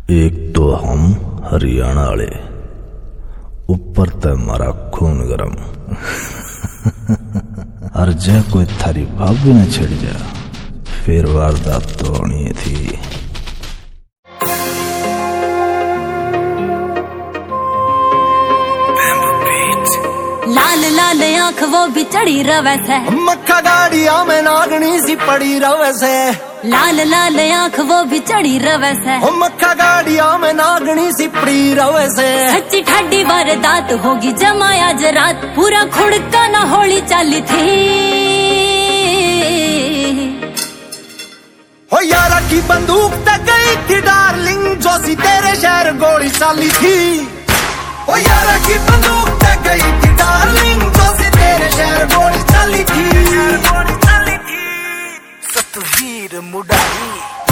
एक तो हम हरियाणा वाले, ऊपर ते मारा खून गरम। और जे कोई थारी भाभी न छिड़ जा, फिर वारदात तो होनी थी। लाल लाल आंख वो भी चढ़ी रवे से, मक्खा गाड़िया में नागनी सी पड़ी रवे से। लाल लाल आंख वो भी चढ़ी रवे से, मक्खा गाड़िया में नागनी सी पड़ी रवे से। सच्ची ठाडी वारदात होगी जमाया जरात, पूरा खुड़का न होली चाली थी। हो यारा की बंदूक तक गई थी डार्लिंग, जो सी तेरे शहर गोली चाली थी। हो यारा की बंदूक तक गई थी डार्लिंग, जो सी तेरे शहर गोली चाली थी। सतवीर मुडारी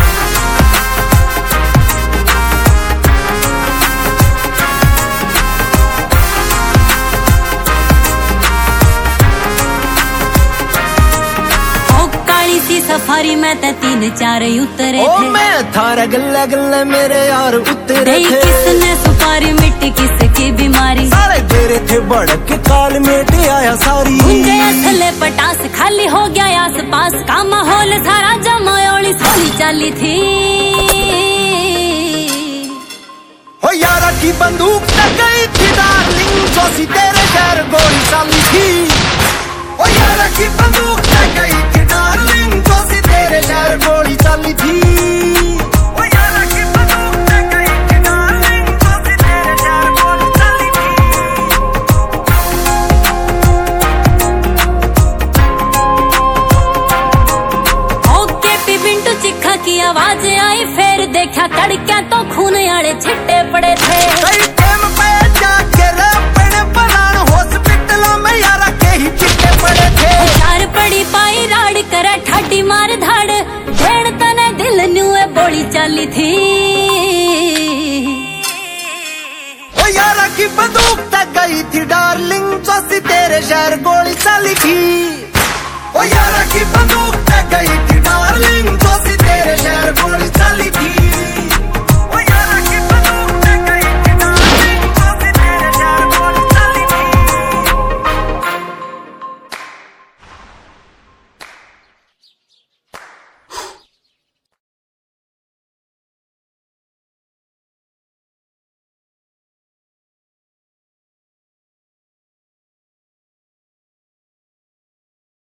सफारी में ते 3-4 उतरे थे। मैं थारे गल्ले गल्ले मेरे यार उतरे थे। किसने सुपारी मिट्टी किसकी बीमारी, सारे तेरे थे बड़क काल मेट आया सारी। थले पटास खाली हो गया आस पास का माहौल सारा जमायोली सोली चाली थी। हो यारा की बंदूक तक गई थी डार्लिंग, जो सी तेरे शहर गोली चाली थी। हो यारा की बंदूक तक गई थी डार्लिंग, जो सी तेरे शहर गोली चाली थी। हो यारा की बंदूक तक गई थी डार्लिंग, जो सी तेरे शहर गोली चाली थी। ओके पी बिंटू चिखा की आवाज आई, फिर देखा कड़किया तो खून आले छिट्टे पड़े थे। कई टाइम पे जाके रपड़े बनान हॉस्पिटल में यारा के ही छिट्टे पड़े थे। चार पड़ी पाई राड़ करे ठाटी मार धाड़, भेड़ तने दिल न्यूए बोली चाली थी। ओ यारा की बंदूक तक गई थी डार्लिंग, जो सी तेरे शहर गोली चाली थी। ओ यारा की बंदूक